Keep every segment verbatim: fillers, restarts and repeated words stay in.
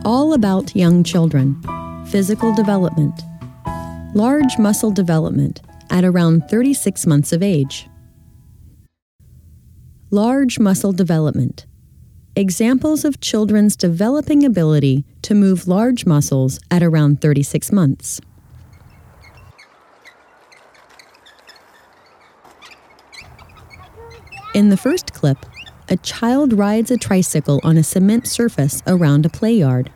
all about young children. Physical development. Large muscle development at around thirty-six months of age. Large muscle development. Examples of children's developing ability to move large muscles at around thirty-six months. In the first clip, a child rides a tricycle on a cement surface around a play yard.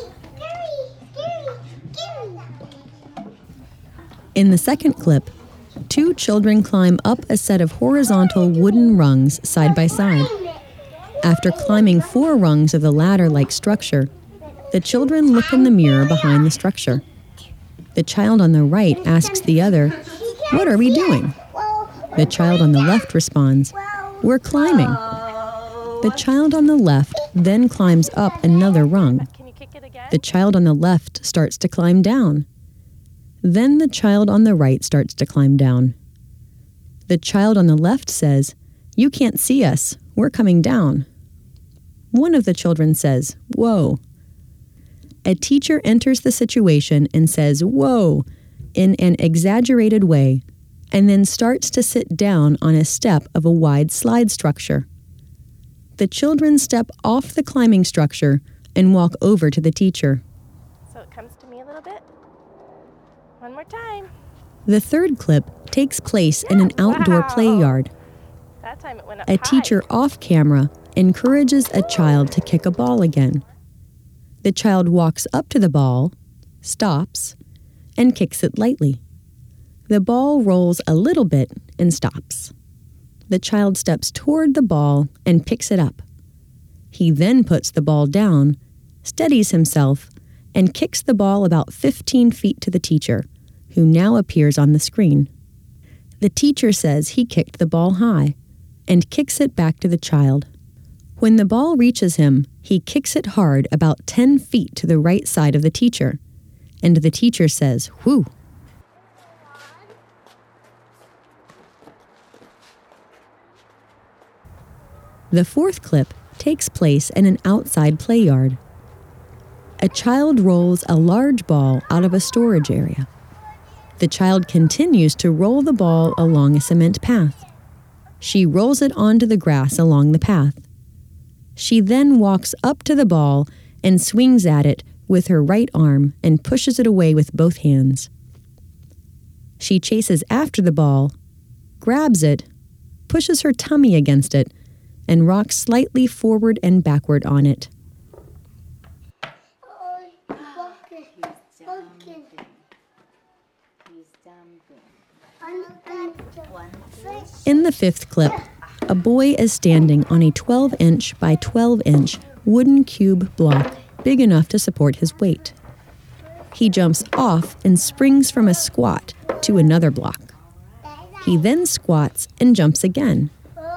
In the second clip, two children climb up a set of horizontal wooden rungs side by side. After climbing four rungs of the ladder-like structure, the children look in the mirror behind the structure. The child on the right asks the other, "What are we doing?" The child on the left responds, "We're climbing." The child on the left then climbs up another rung. The child on the left starts to climb down. Then the child on the right starts to climb down. The child on the left says, "You can't see us, we're coming down." One of the children says, "Whoa." A teacher enters the situation and says, "Whoa," in an exaggerated way, and then starts to sit down on a step of a wide slide structure. The children step off the climbing structure and walk over to the teacher. So it comes to me a little bit. One more time. The third clip takes place in an outdoor Wow. play yard. That time it went up A high. teacher off camera encourages a child to kick a ball again. The child walks up to the ball, stops, and kicks it lightly. The ball rolls a little bit and stops. The child steps toward the ball and picks it up. He then puts the ball down, steadies himself, and kicks the ball about fifteen feet to the teacher, who now appears on the screen. The teacher says he kicked the ball high and kicks it back to the child. When the ball reaches him, he kicks it hard about ten feet to the right side of the teacher, and the teacher says, "Whew." The fourth clip takes place in an outside play yard. A child rolls a large ball out of a storage area. The child continues to roll the ball along a cement path. She rolls it onto the grass along the path. She then walks up to the ball and swings at it with her right arm and pushes it away with both hands. She chases after the ball, grabs it, pushes her tummy against it, and rocks slightly forward and backward on it. In the fifth clip, a boy is standing on a twelve inch by twelve inch wooden cube block big enough to support his weight. He jumps off and springs from a squat to another block. He then squats and jumps again.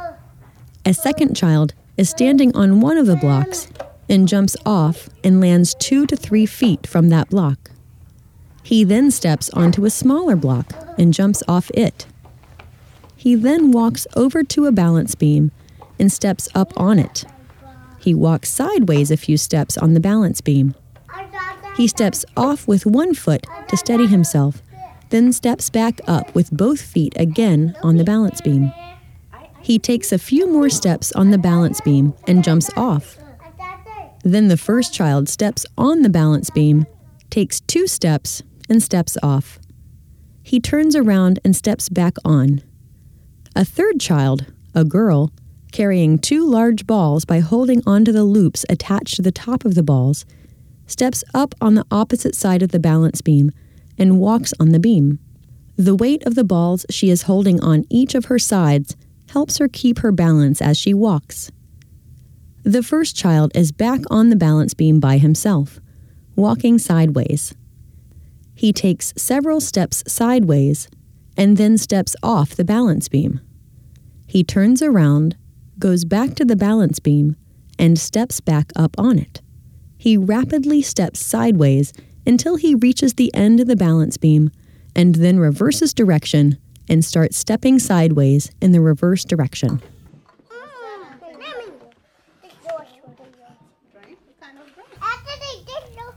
A second child is standing on one of the blocks and jumps off and lands two to three feet from that block. He then steps onto a smaller block and jumps off it. He then walks over to a balance beam and steps up on it. He walks sideways a few steps on the balance beam. He steps off with one foot to steady himself, then steps back up with both feet again on the balance beam. He takes a few more steps on the balance beam and jumps off. Then the first child steps on the balance beam, takes two steps, and steps off. He turns around and steps back on. A third child, a girl, carrying two large balls by holding onto the loops attached to the top of the balls, steps up on the opposite side of the balance beam and walks on the beam. The weight of the balls she is holding on each of her sides helps her keep her balance as she walks. The first child is back on the balance beam by himself, walking sideways. He takes several steps sideways and then steps off the balance beam. He turns around, goes back to the balance beam, and steps back up on it. He rapidly steps sideways until he reaches the end of the balance beam and then reverses direction and starts stepping sideways in the reverse direction. After they did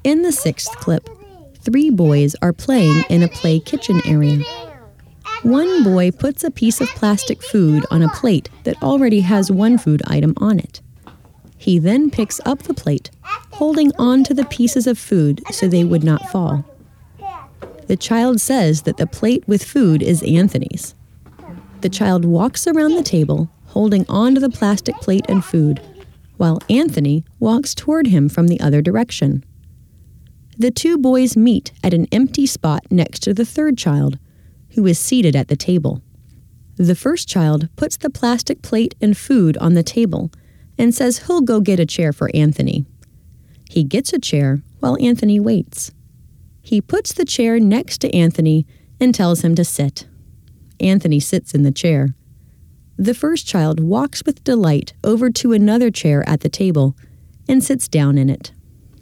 In the sixth clip, three boys are playing in a play kitchen area. One boy puts a piece of plastic food on a plate that already has one food item on it. He then picks up the plate, holding on to the pieces of food so they would not fall. The child says that the plate with food is Anthony's. The child walks around the table, holding on to the plastic plate and food, while Anthony walks toward him from the other direction. The two boys meet at an empty spot next to the third child, who is seated at the table. The first child puts the plastic plate and food on the table and says he'll go get a chair for Anthony. He gets a chair while Anthony waits. He puts the chair next to Anthony and tells him to sit. Anthony sits in the chair. The first child walks with delight over to another chair at the table and sits down in it.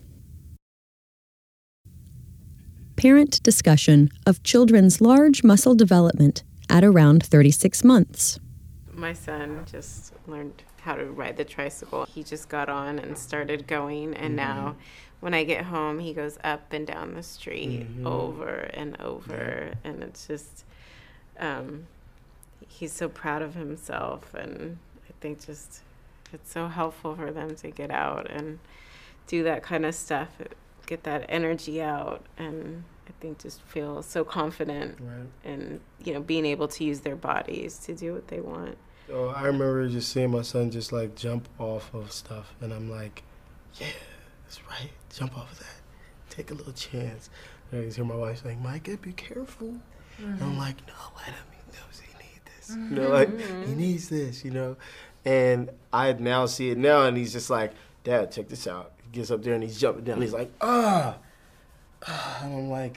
Parent discussion of children's large muscle development at around thirty-six months. My son just learned how to ride the tricycle. He just got on and started going, and mm-hmm. now when I get home, he goes up and down the street mm-hmm. over and over, yeah. and it's just, um, he's so proud of himself, and I think just it's so helpful for them to get out and do that kind of stuff, get that energy out, and I think just feel so confident right. in, you know, being able to use their bodies to do what they want. Oh, I remember just seeing my son just like jump off of stuff, and I'm like, yeah, that's right, jump off of that, take a little chance. And I just hear my wife saying, Micah, be careful. Mm-hmm. And I'm like, no, let him, he knows he needs this. Mm-hmm. You know, like, he needs this, you know. And I now see it now, and he's just like, Dad, check this out. He gets up there and he's jumping down. He's like, ah. And I'm like,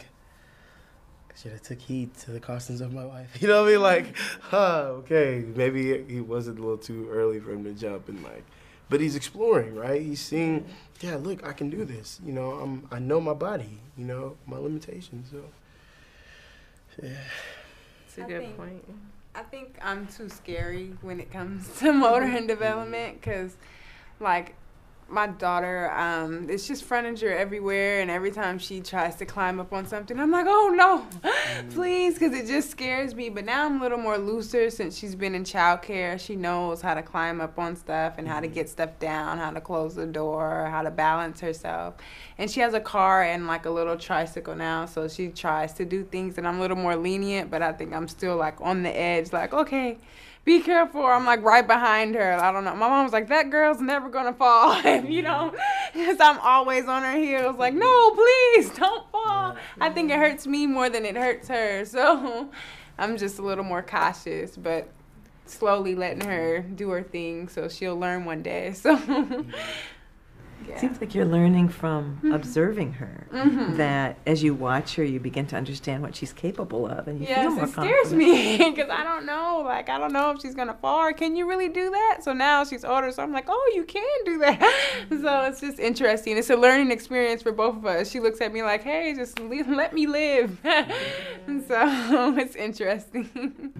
I should have took heed to the cautions of my wife. You know what I mean? Like, huh, okay, maybe he wasn't a little too early for him to jump, and like, but he's exploring, right? He's seeing, yeah, look, I can do this. You know, I'm, I know my body. You know, my limitations. So, yeah. It's a I good think, point. I think I'm too scary when it comes to motor and development, because, like, my daughter, um, it's just furniture everywhere, and every time she tries to climb up on something, I'm like, oh, no, mm. please, because it just scares me. But now I'm a little more looser since she's been in childcare. She knows how to climb up on stuff and how to get stuff down, how to close the door, how to balance herself. And she has a car and, like, a little tricycle now, so she tries to do things, and I'm a little more lenient, but I think I'm still, like, on the edge, like, okay, be careful. I'm like right behind her. I don't know. My mom was like, that girl's never going to fall. You know, because I'm always on her heels. Like, no, please don't fall. I think it hurts me more than it hurts her. So I'm just a little more cautious, but slowly letting her do her thing so she'll learn one day. So yeah. It seems like you're learning from mm-hmm. observing her, mm-hmm. that as you watch her, you begin to understand what she's capable of, and you yes, feel more it scares me, because I don't know, like, I don't know if she's going to fall, or can you really do that? So now she's older, so I'm like, oh, you can do that. Mm-hmm. So it's just interesting. It's a learning experience for both of us. She looks at me like, hey, just leave, let me live. And so it's interesting.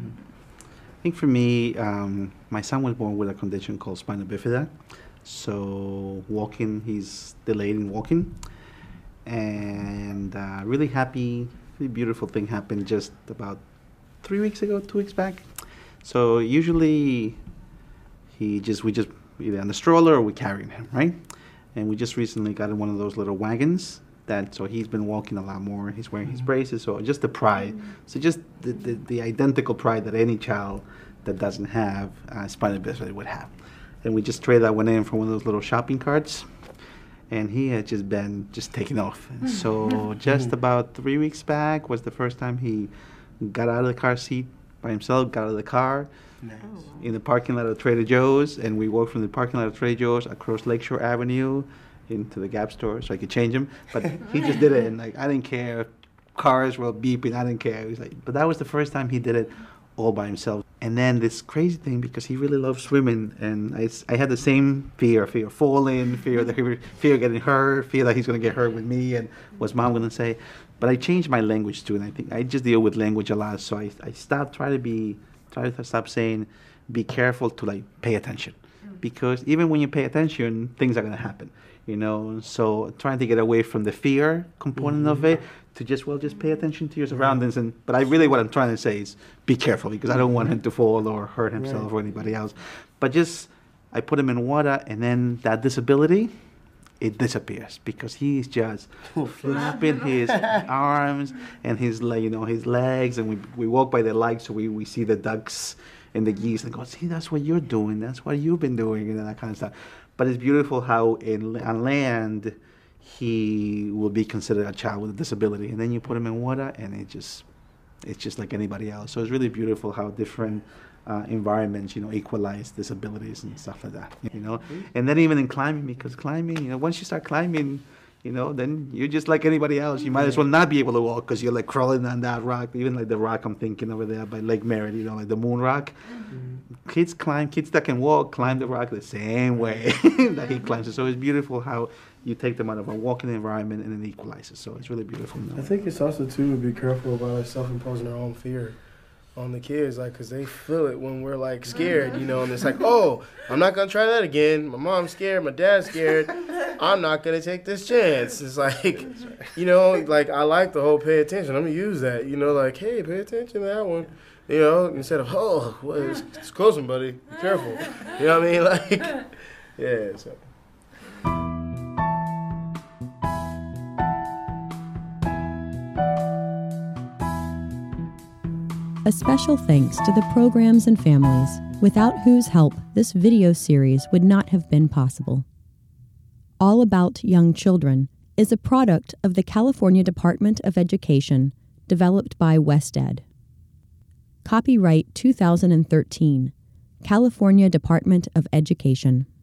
I think for me, um, my son was born with a condition called spina bifida. So walking, he's delayed in walking, and uh, really happy, really beautiful thing happened just about three weeks ago, two weeks back. So usually he just, we just either on the stroller or we carrying him, right? And we just recently got in one of those little wagons that, so he's been walking a lot more. He's wearing his braces, so just the pride. So just the, the, the identical pride that any child that doesn't have uh, spina bifida would have. And we just traded that one in for one of those little shopping carts, and he had just been just taking off. And so just about three weeks back was the first time he got out of the car seat by himself, got out of the car, nice. in the parking lot of Trader Joe's, and we walked from the parking lot of Trader Joe's across Lakeshore Avenue into the Gap store so I could change him. But he just did it, and like I didn't care. Cars were beeping, I didn't care. He was like, but that was the first time he did it all by himself. And then this crazy thing, because he really loves swimming, and I, I had the same fear, fear of falling, fear of, the, fear of getting hurt, fear that he's going to get hurt with me, and what's mom going to say. But I changed my language too, and I think I just deal with language a lot, so I, I stopped trying to be, try to stop saying, be careful to like pay attention. Because even when you pay attention, things are going to happen. you know. So trying to get away from the fear component mm-hmm. of it to just, well, just pay attention to your surroundings. And but I really, what I'm trying to say is be careful, because I don't want him to fall or hurt himself right. or anybody else. But just, I put him in water, and then that disability, it disappears, because he's just flapping his arms and his, you know, his legs, and we we walk by the lake, so we, we see the ducks and the geese, and go, see, that's what you're doing, that's what you've been doing, and that kind of stuff. But it's beautiful how in, on land he will be considered a child with a disability, and then you put him in water, and it just it's just like anybody else. So it's really beautiful how different Uh, environments, you know, equalize disabilities and stuff like that, you know. And then even in climbing, because climbing, you know, once you start climbing, you know, then you're just like anybody else. You might as well not be able to walk, because you're like crawling on that rock. Even like the rock I'm thinking over there by Lake Merritt, you know, like the moon rock. Mm-hmm. Kids climb, kids that can walk, climb the rock the same way that he climbs it. So it's beautiful how you take them out of a walking environment and it equalizes. So it's really beautiful. I think it's also, too, to be careful about like, self-imposing our own fear on the kids, like, because they feel it when we're, like, scared, you know, and it's like, oh, I'm not going to try that again. My mom's scared, my dad's scared. I'm not going to take this chance. It's like, you know, like, I like the whole pay attention. I'm going to use that, you know, like, hey, pay attention to that one, you know, instead of, oh, well, it's, it's close one, buddy. Be careful. You know what I mean? Like, yeah, so. A special thanks to the programs and families without whose help this video series would not have been possible. All About Young Children is a product of the California Department of Education, developed by WestEd. Copyright two thousand thirteen, California Department of Education.